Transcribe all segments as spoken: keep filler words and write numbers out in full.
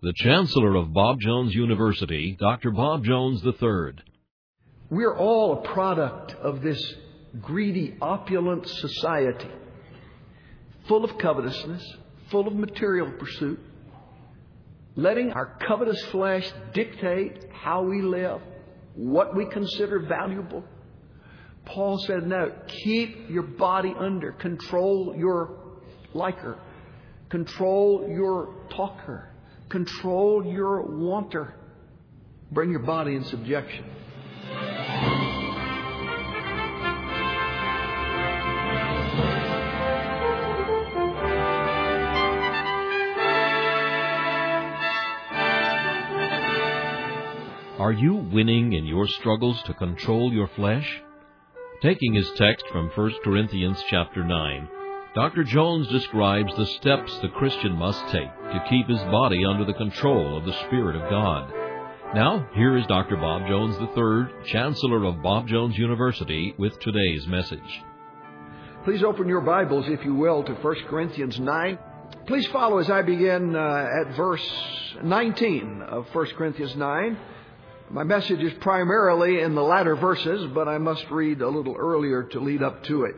the Chancellor of Bob Jones University, Doctor Bob Jones the third. We're all a product of this greedy, opulent society, full of covetousness, full of material pursuit, letting our covetous flesh dictate how we live, what we consider valuable. Paul said, no, keep your body under. Control your liker. Control your talker. Control your wanter. Bring your body in subjection. Are you winning in your struggles to control your flesh? Taking his text from First Corinthians chapter nine, Doctor Jones describes the steps the Christian must take to keep his body under the control of the Spirit of God. Now, here is Doctor Bob Jones the third, Chancellor of Bob Jones University, with today's message. Please open your Bibles, if you will, to First Corinthians nine. Please follow as I begin uh, at verse nineteen of First Corinthians nine. My message is primarily in the latter verses, but I must read a little earlier to lead up to it.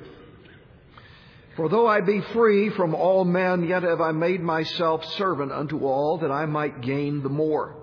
For though I be free from all men, yet have I made myself servant unto all, that I might gain the more.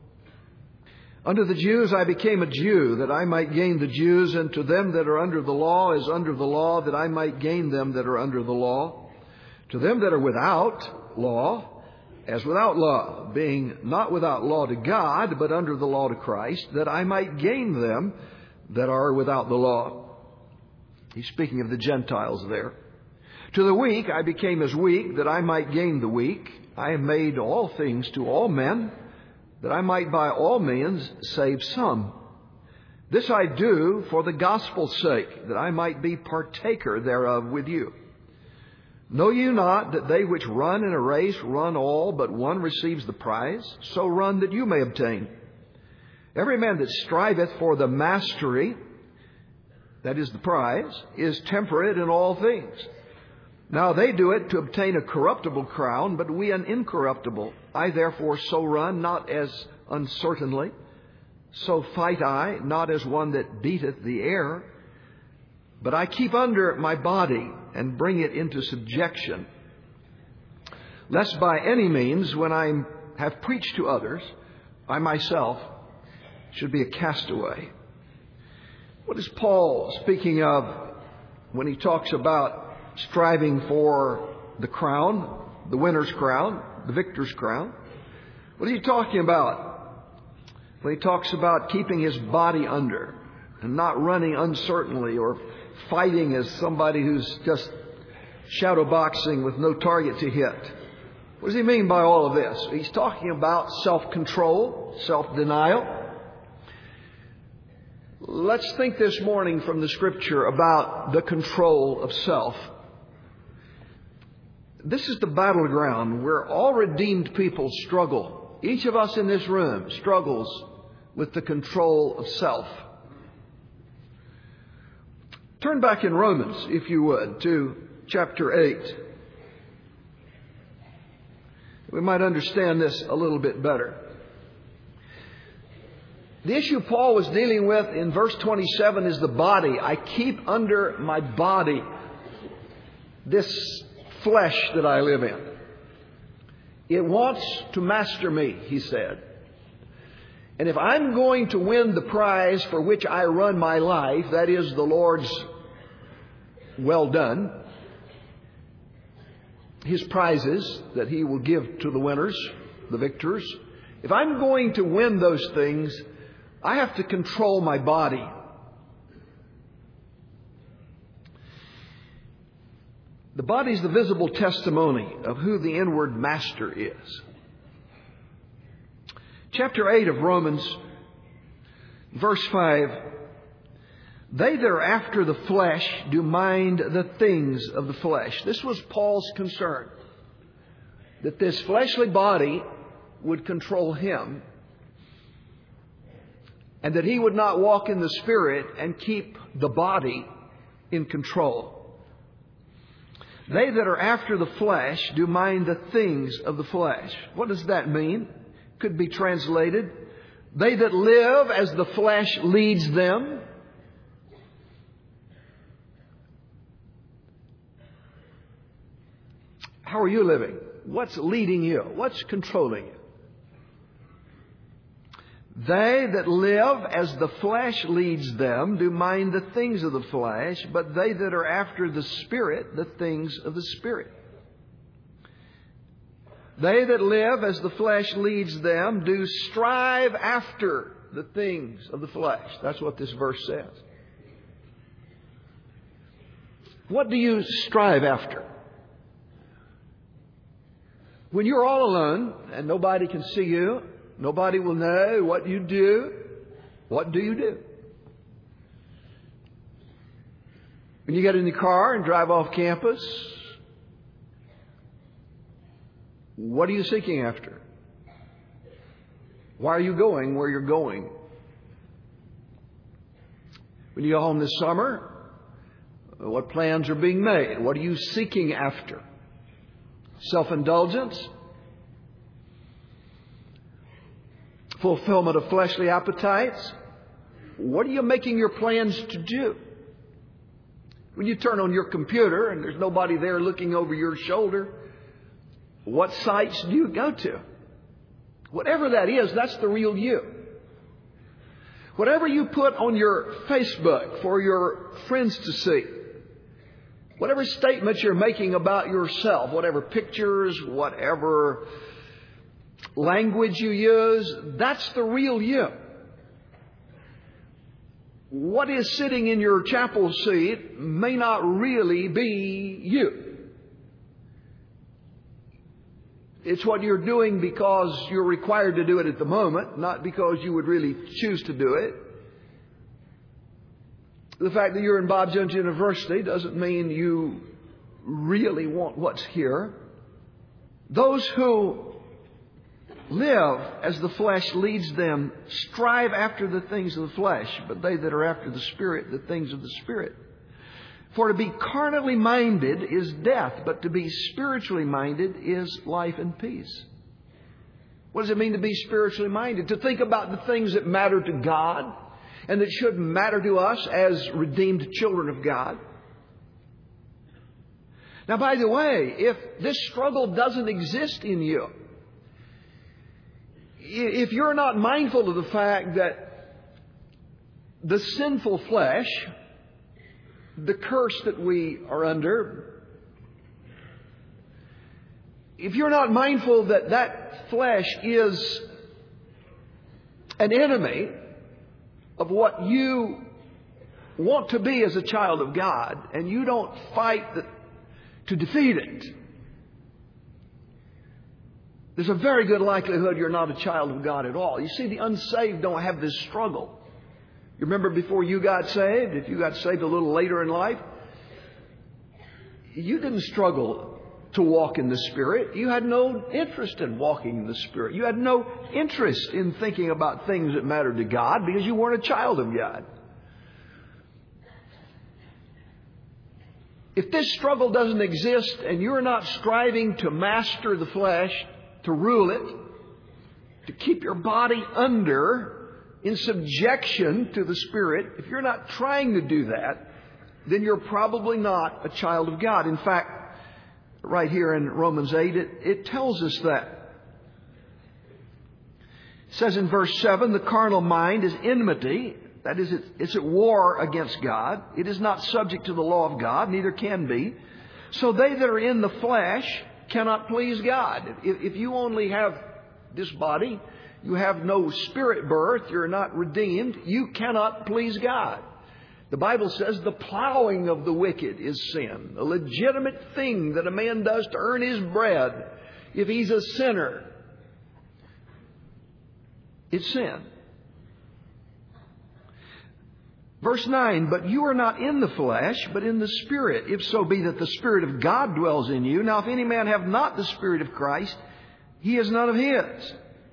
Unto the Jews I became a Jew, that I might gain the Jews, and to them that are under the law as under the law, that I might gain them that are under the law. To them that are without law, as without law, being not without law to God, but under the law to Christ, that I might gain them that are without the law. He's speaking of the Gentiles there. To the weak I became as weak, that I might gain the weak. I have made all things to all men, that I might by all means save some. This I do for the gospel's sake, that I might be partaker thereof with you. Know you not that they which run in a race run all, but one receives the prize? So run that you may obtain. Every man that striveth for the mastery, that is the prize, is temperate in all things. Now they do it to obtain a corruptible crown, but we an incorruptible. I therefore so run, not as uncertainly. So fight I, not as one that beateth the air, but I keep under my body and bring it into subjection, lest by any means, when I have preached to others, I myself should be a castaway. What is Paul speaking of when he talks about striving for the crown, the winner's crown, the victor's crown? What is he talking about when he talks about keeping his body under and not running uncertainly or fighting as somebody who's just shadow boxing with no target to hit? What does he mean by all of this? He's talking about self-control, self-denial. Let's think this morning from the Scripture about the control of self. This is the battleground where all redeemed people struggle. Each of us in this room struggles with the control of self. Turn back in Romans, if you would, to chapter eight. We might understand this a little bit better. The issue Paul was dealing with in verse twenty-seven is the body. I keep under my body this flesh that I live in. It wants to master me, he said. And if I'm going to win the prize for which I run my life, that is the Lord's well done, His prizes that He will give to the winners, the victors, if I'm going to win those things, I have to control my body. The body is the visible testimony of who the inward master is. Chapter eight of Romans, verse five. They that are after the flesh do mind the things of the flesh. This was Paul's concern, that this fleshly body would control him, and that he would not walk in the Spirit and keep the body in control. They that are after the flesh do mind the things of the flesh. What does that mean? Could be translated, they that live as the flesh leads them. How are you living? What's leading you? What's controlling you? They that live as the flesh leads them do mind the things of the flesh, but they that are after the Spirit, the things of the Spirit. They that live as the flesh leads them do strive after the things of the flesh. That's what this verse says. What do you strive after? When you're all alone and nobody can see you, nobody will know what you do, what do you do? When you get in the car and drive off campus, what are you seeking after? Why are you going where you're going? When you go home this summer, what plans are being made? What are you seeking after? Self-indulgence? Fulfillment of fleshly appetites? What are you making your plans to do? When you turn on your computer and there's nobody there looking over your shoulder, what sites do you go to? Whatever that is, that's the real you. Whatever you put on your Facebook for your friends to see, whatever statements you're making about yourself, whatever pictures, whatever language you use, that's the real you. What is sitting in your chapel seat may not really be you. It's what you're doing because you're required to do it at the moment, not because you would really choose to do it. The fact that you're in Bob Jones University doesn't mean you really want what's here. Those who live as the flesh leads them strive after the things of the flesh, but they that are after the Spirit, the things of the Spirit. For to be carnally minded is death, but to be spiritually minded is life and peace. What does it mean to be spiritually minded? To think about the things that matter to God and that should matter to us as redeemed children of God. Now, by the way, if this struggle doesn't exist in you, if you're not mindful of the fact that the sinful flesh, the curse that we are under, if you're not mindful that that flesh is an enemy of what you want to be as a child of God, and you don't fight the, to defeat it, there's a very good likelihood you're not a child of God at all. You see, the unsaved don't have this struggle. You remember before you got saved, if you got saved a little later in life, you didn't struggle to walk in the Spirit. You had no interest in walking in the Spirit. You had no interest in thinking about things that mattered to God because you weren't a child of God. If this struggle doesn't exist and you're not striving to master the flesh, to rule it, to keep your body under in subjection to the Spirit, if you're not trying to do that, then you're probably not a child of God. In fact, right here in Romans eight, it, it tells us that. It says in verse seven, the carnal mind is enmity. That is, it's at war against God. It is not subject to the law of God, neither can be. So they that are in the flesh cannot please God. If, if you only have this body, you have no spirit birth, you're not redeemed, you cannot please God. The Bible says the plowing of the wicked is sin, a legitimate thing that a man does to earn his bread. If he's a sinner, it's sin. Verse nine, but you are not in the flesh, but in the Spirit, if so be that the Spirit of God dwells in you. Now, if any man have not the Spirit of Christ, he is none of his.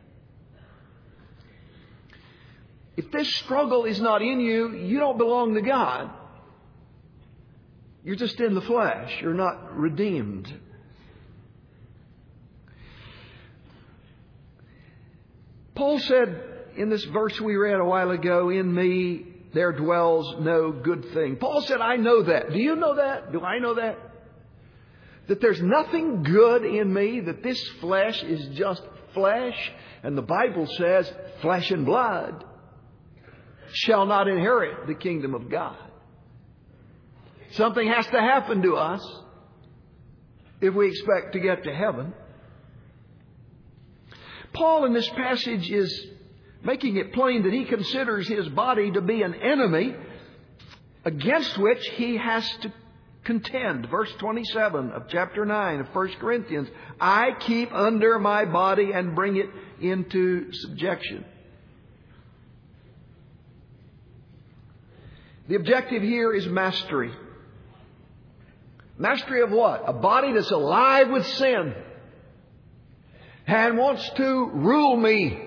If this struggle is not in you, you don't belong to God. You're just in the flesh. You're not redeemed. Paul said in this verse we read a while ago, in me there dwells no good thing. Paul said, I know that. Do you know that? Do I know that? That there's nothing good in me, that this flesh is just flesh. And the Bible says, flesh and blood shall not inherit the kingdom of God. Something has to happen to us if we expect to get to heaven. Paul in this passage is making it plain that he considers his body to be an enemy against which he has to contend. Verse twenty-seven of chapter nine of First Corinthians. I keep under my body and bring it into subjection. The objective here is mastery. Mastery of what? A body that's alive with sin and wants to rule me.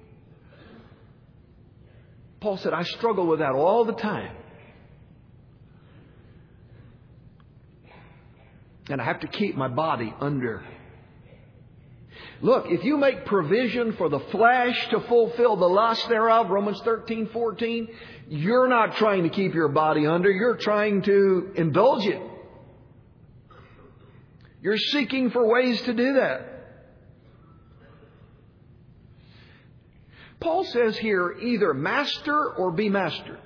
Paul said, I struggle with that all the time. And I have to keep my body under. Look, if you make provision for the flesh to fulfill the lust thereof, Romans thirteen fourteen, you're not trying to keep your body under. You're trying to indulge it. You're seeking for ways to do that. Paul says here, either master or be mastered.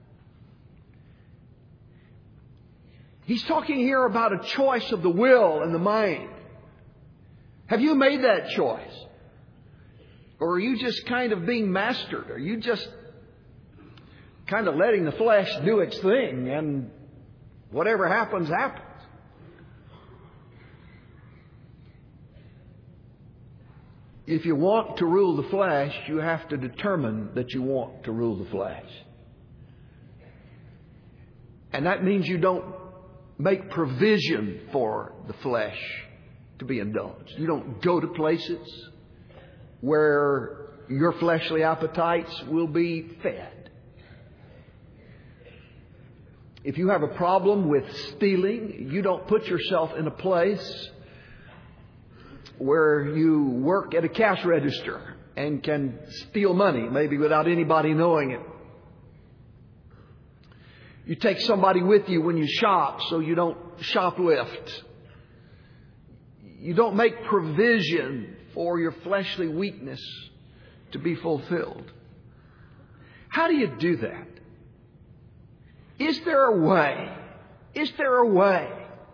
He's talking here about a choice of the will and the mind. Have you made that choice? Or are you just kind of being mastered? Are you just kind of letting the flesh do its thing and whatever happens, happens? If you want to rule the flesh, you have to determine that you want to rule the flesh. And that means you don't make provision for the flesh to be indulged. You don't go to places where your fleshly appetites will be fed. If you have a problem with stealing, you don't put yourself in a place where you work at a cash register and can steal money, maybe without anybody knowing it. You take somebody with you when you shop so you don't shoplift. You don't make provision for your fleshly weakness to be fulfilled. How do you do that? Is there a way? Is there a way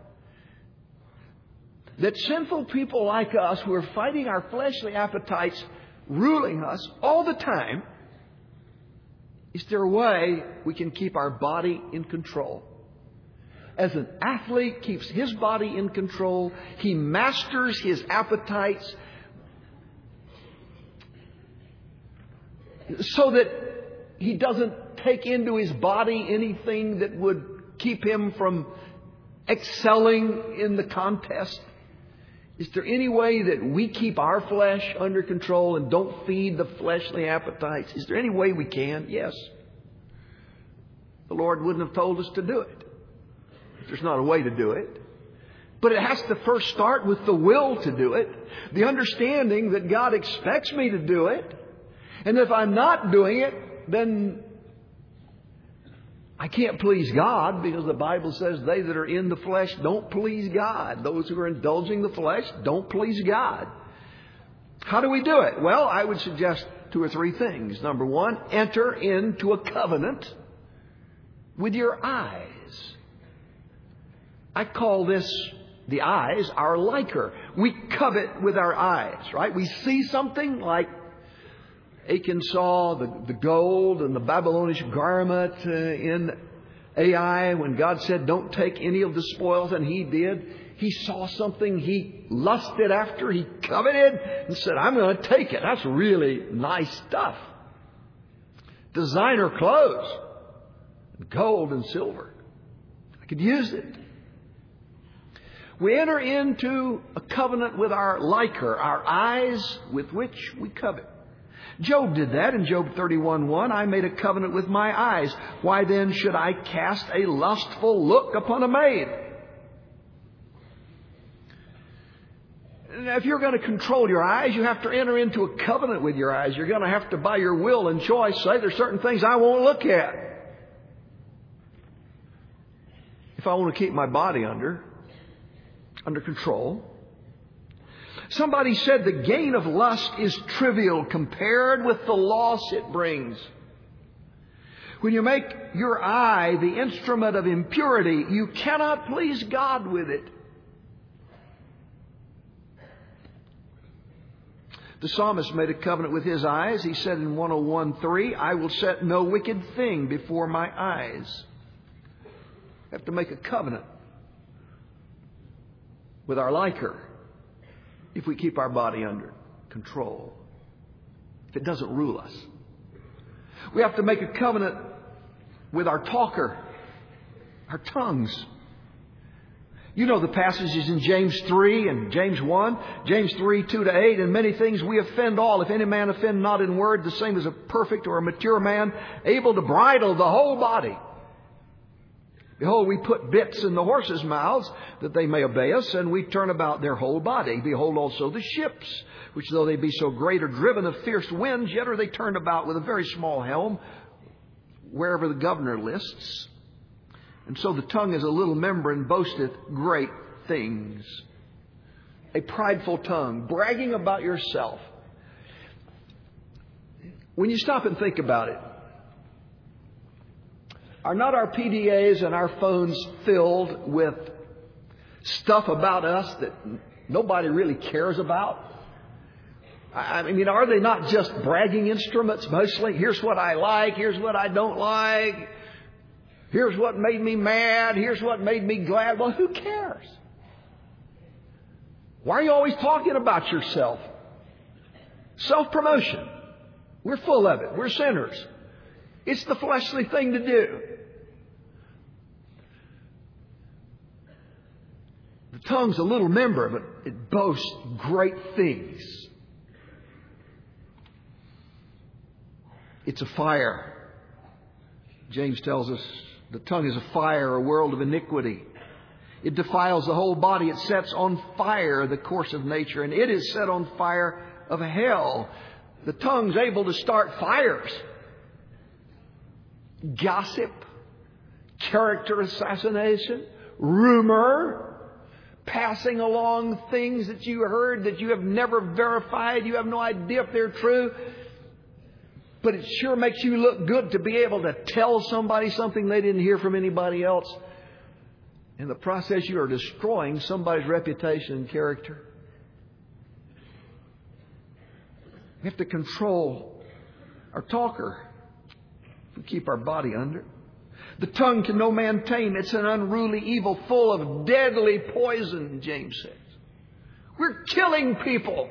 that sinful people like us who are fighting our fleshly appetites, ruling us all the time, is there a way we can keep our body in control? As an athlete keeps his body in control, he masters his appetites so that he doesn't take into his body anything that would keep him from excelling in the contest. Is there any way that we keep our flesh under control and don't feed the fleshly appetites? Is there any way we can? Yes. The Lord wouldn't have told us to do it. There's not a way to do it. But it has to first start with the will to do it. The understanding that God expects me to do it. And if I'm not doing it, then I can't please God, because the Bible says they that are in the flesh don't please God. Those who are indulging the flesh don't please God. How do we do it? Well, I would suggest two or three things. Number one, enter into a covenant with your eyes. I call this, the eyes, our liker. We covet with our eyes, right? We see something like Achan saw the, the gold and the Babylonish garment uh, in Ai when God said, don't take any of the spoils, and he did. He saw something he lusted after, he coveted, and said, I'm going to take it. That's really nice stuff. Designer clothes, gold and silver. I could use it. We enter into a covenant with our liker, our eyes with which we covet. Job did that in Job thirty-one one. I made a covenant with my eyes. Why then should I cast a lustful look upon a maid? Now, if you're going to control your eyes, you have to enter into a covenant with your eyes. You're going to have to, by your will and choice, say there's certain things I won't look at. If I want to keep my body under, under control. Somebody said the gain of lust is trivial compared with the loss it brings. When you make your eye the instrument of impurity, you cannot please God with it. The psalmist made a covenant with his eyes. He said in one oh one three, I will set no wicked thing before my eyes. We have to make a covenant with our liker if we keep our body under control, if it doesn't rule us. We have to make a covenant with our talker, our tongues. You know the passages in James three and James one, James three, two to eight, and many things we offend all. If any man offend not in word, the same as a perfect or a mature man, able to bridle the whole body. Behold, we put bits in the horses' mouths that they may obey us, and we turn about their whole body. Behold also the ships, which though they be so great are driven of fierce winds, yet are they turned about with a very small helm, wherever the governor lists. And so the tongue is a little member and boasteth great things. A prideful tongue, bragging about yourself. When you stop and think about it, are not our P D As and our phones filled with stuff about us that nobody really cares about? I mean, are they not just bragging instruments mostly? Here's what I like. Here's what I don't like. Here's what made me mad. Here's what made me glad. Well, who cares? Why are you always talking about yourself? Self-promotion. We're full of it. We're sinners. It's the fleshly thing to do. The tongue's a little member, but it boasts great things. It's a fire. James tells us the tongue is a fire, a world of iniquity. It defiles the whole body. It sets on fire the course of nature, and it is set on fire of hell. The tongue's able to start fires. Gossip, character assassination, rumor, passing along things that you heard that you have never verified. You have no idea if they're true. But it sure makes you look good to be able to tell somebody something they didn't hear from anybody else. In the process, you are destroying somebody's reputation and character. We have to control our talker if we keep our body under. The tongue can no man tame. It's an unruly evil full of deadly poison, James says. We're killing people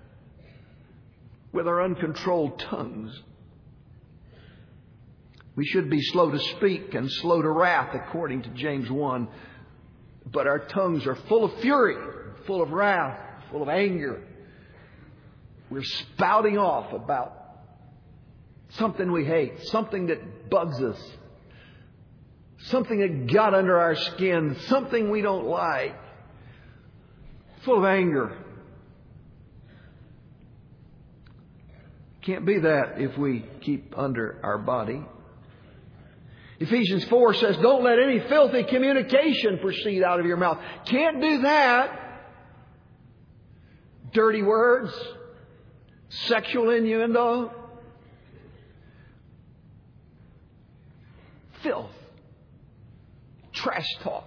with our uncontrolled tongues. We should be slow to speak and slow to wrath, according to James one. But our tongues are full of fury, full of wrath, full of anger. We're spouting off about something we hate, something that bugs us, something that got under our skin, something we don't like, full of anger. Can't be that if we keep under our body. Ephesians four says, don't let any filthy communication proceed out of your mouth. Can't do that. Dirty words, sexual innuendo, filth, trash talk.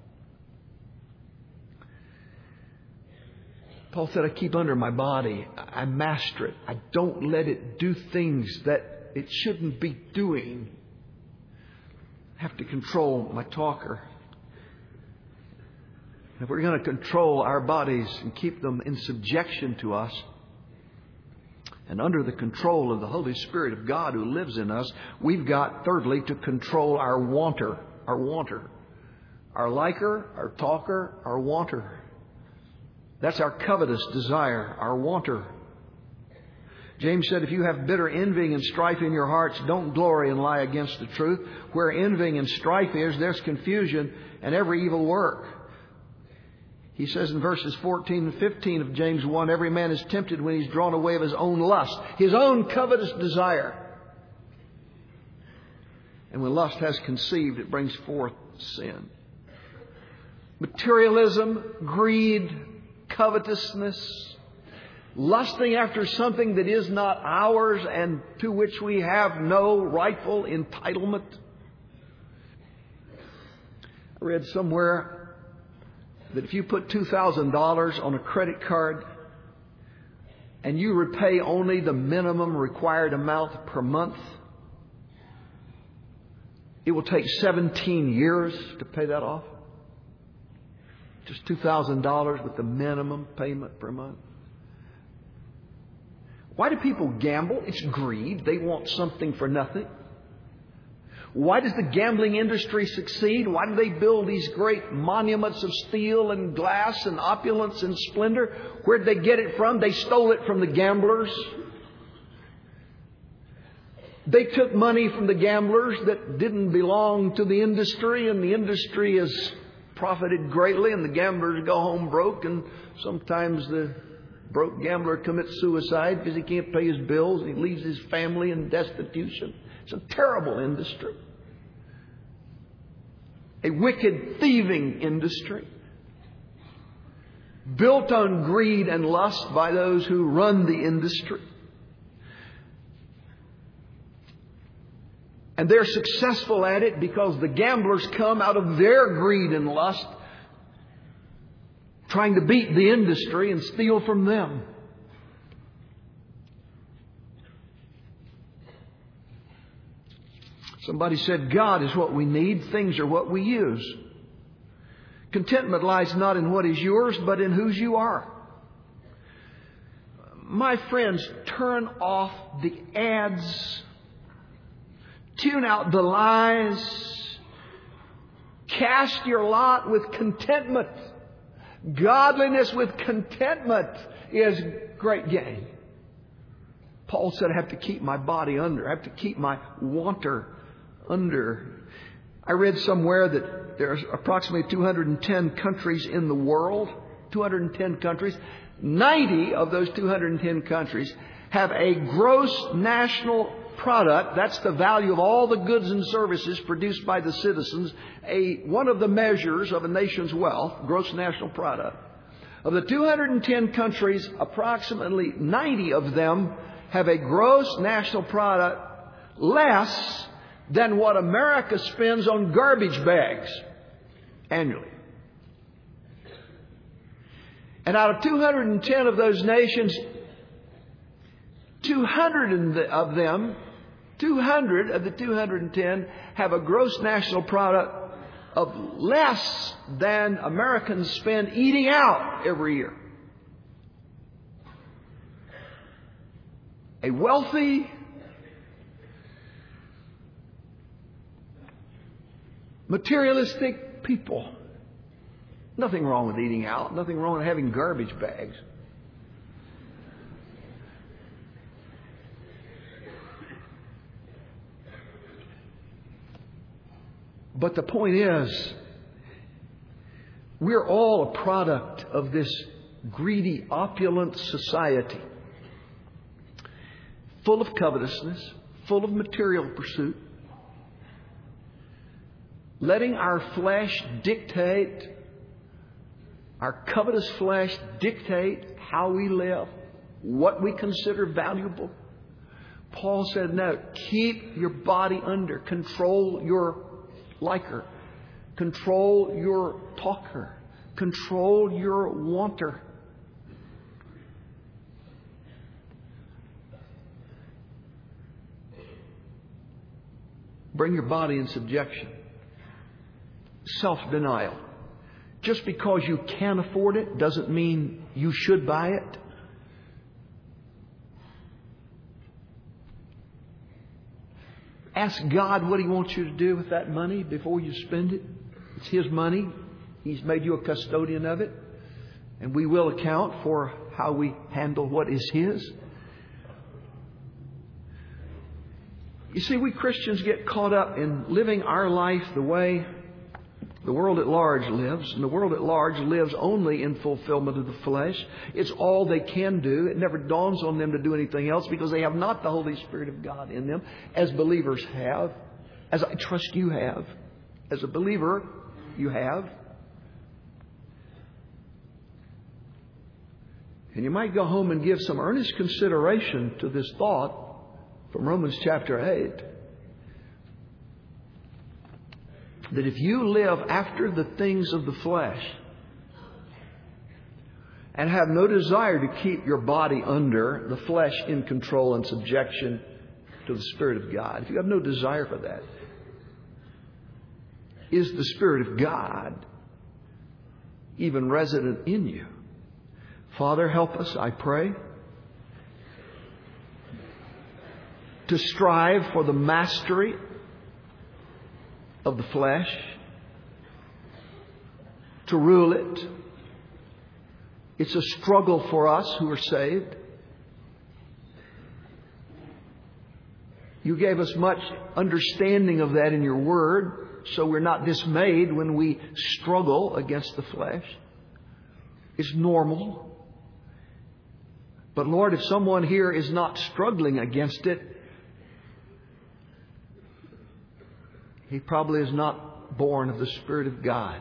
Paul said, I keep under my body. I master it. I don't let it do things that it shouldn't be doing. I have to control my talker. If we're going to control our bodies and keep them in subjection to us and under the control of the Holy Spirit of God who lives in us, we've got, thirdly, to control our wanter, our wanter, our liker, our talker, our wanter. That's our covetous desire, our wanter. James said, if you have bitter envying and strife in your hearts, don't glory and lie against the truth. Where envying and strife is, there's confusion and every evil work. He says in verses fourteen and fifteen of James one, every man is tempted when he's drawn away of his own lust, his own covetous desire. And when lust has conceived, it brings forth sin. Materialism, greed, covetousness, lusting after something that is not ours and to which we have no rightful entitlement. I read somewhere that if you put two thousand dollars on a credit card and you repay only the minimum required amount per month, it will take seventeen years to pay that off. Just two thousand dollars with the minimum payment per month. Why do people gamble? It's greed. They want something for nothing. Why does the gambling industry succeed? Why do they build these great monuments of steel and glass and opulence and splendor? Where did they get it from? They stole it from the gamblers. They took money from the gamblers that didn't belong to the industry, and the industry has profited greatly, and the gamblers go home broke, and sometimes the broke gambler commits suicide because he can't pay his bills, and he leaves his family in destitution. It's a terrible industry. A wicked, thieving industry. Built on greed and lust by those who run the industry. And they're successful at it because the gamblers come out of their greed and lust, trying to beat the industry and steal from them. Somebody said, God is what we need, things are what we use. Contentment lies not in what is yours, but in whose you are. My friends, turn off the ads. Tune out the lies. Cast your lot with contentment. Godliness with contentment is great gain. Paul said, I have to keep my body under. I have to keep my wanter under. I read somewhere that there's approximately two hundred ten countries in the world. two hundred ten countries. ninety of those two hundred ten countries have a gross national product. That's the value of all the goods and services produced by the citizens. A, one of the measures of a nation's wealth, gross national product. Of the two hundred ten countries, approximately ninety of them have a gross national product less than what America spends on garbage bags annually. And out of two hundred ten of those nations, two hundred of them, two hundred of the two hundred ten have a gross national product of less than Americans spend eating out every year. A wealthy, materialistic people. Nothing wrong with eating out. Nothing wrong with having garbage bags. But the point is, we're all a product of this greedy, opulent society. Full of covetousness, full of material pursuit. Letting our flesh dictate, our covetous flesh dictate how we live, what we consider valuable. Paul said, no, keep your body under. Control your liker. Control your talker. Control your wanter. Bring your body in subjection. Self-denial. Just because you can afford it doesn't mean you should buy it. Ask God what He wants you to do with that money before you spend it. It's His money. He's made you a custodian of it. And we will account for how we handle what is His. You see, we Christians get caught up in living our life the way The world at large lives, and the world at large lives only in fulfillment of the flesh. It's all they can do. It never dawns on them to do anything else because they have not the Holy Spirit of God in them, as believers have, as I trust you have. As a believer, you have. And you might go home and give some earnest consideration to this thought from Romans chapter eight. That if you live after the things of the flesh and have no desire to keep your body under the flesh in control and subjection to the Spirit of God, if you have no desire for that, is the Spirit of God even resident in you? Father, help us, I pray, to strive for the mastery of the flesh, to rule it. It's a struggle for us who are saved. You gave us much understanding of that in your word, so we're not dismayed when we struggle against the flesh. It's normal. But Lord, if someone here is not struggling against it, he probably is not born of the Spirit of God.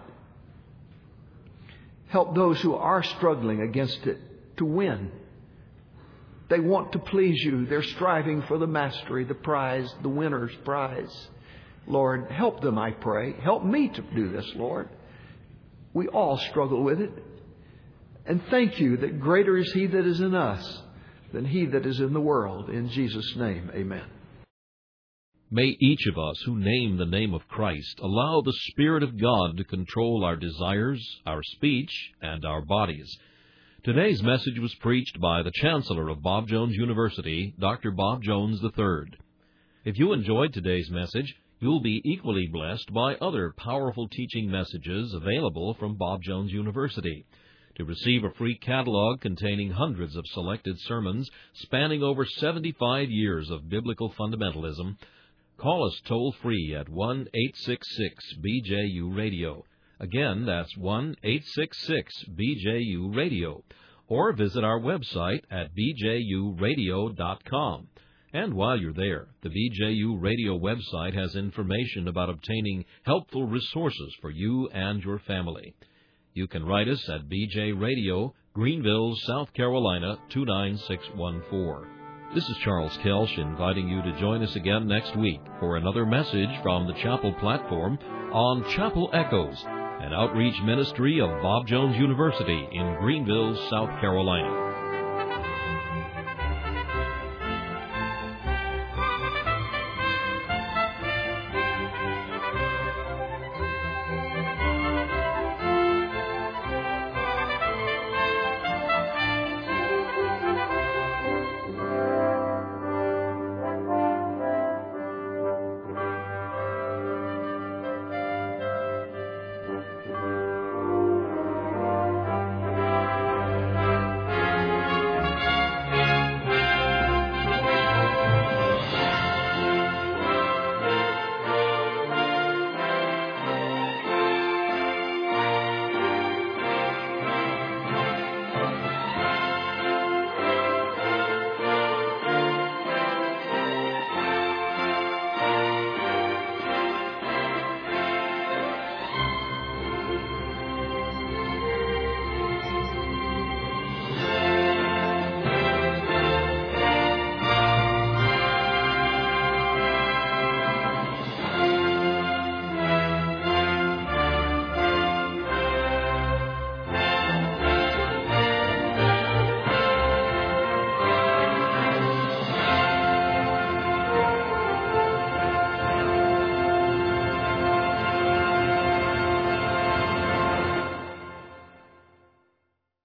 Help those who are struggling against it to win. They want to please you. They're striving for the mastery, the prize, the winner's prize. Lord, help them, I pray. Help me to do this, Lord. We all struggle with it. And thank you that greater is He that is in us than he that is in the world. In Jesus' name, amen. May each of us who name the name of Christ allow the Spirit of God to control our desires, our speech, and our bodies. Today's message was preached by the Chancellor of Bob Jones University, Doctor Bob Jones the third. If you enjoyed today's message, you'll be equally blessed by other powerful teaching messages available from Bob Jones University. To receive a free catalog containing hundreds of selected sermons spanning over seventy-five years of biblical fundamentalism, call us toll-free at one eight six six B J U radio. Again, that's one eight six six B J U radio. Or visit our website at b j u radio dot com. And while you're there, the B J U Radio website has information about obtaining helpful resources for you and your family. You can write us at B J Radio, Greenville, South Carolina, two nine six one four. This is Charles Kelsch inviting you to join us again next week for another message from the Chapel platform on Chapel Echoes, an outreach ministry of Bob Jones University in Greenville, South Carolina.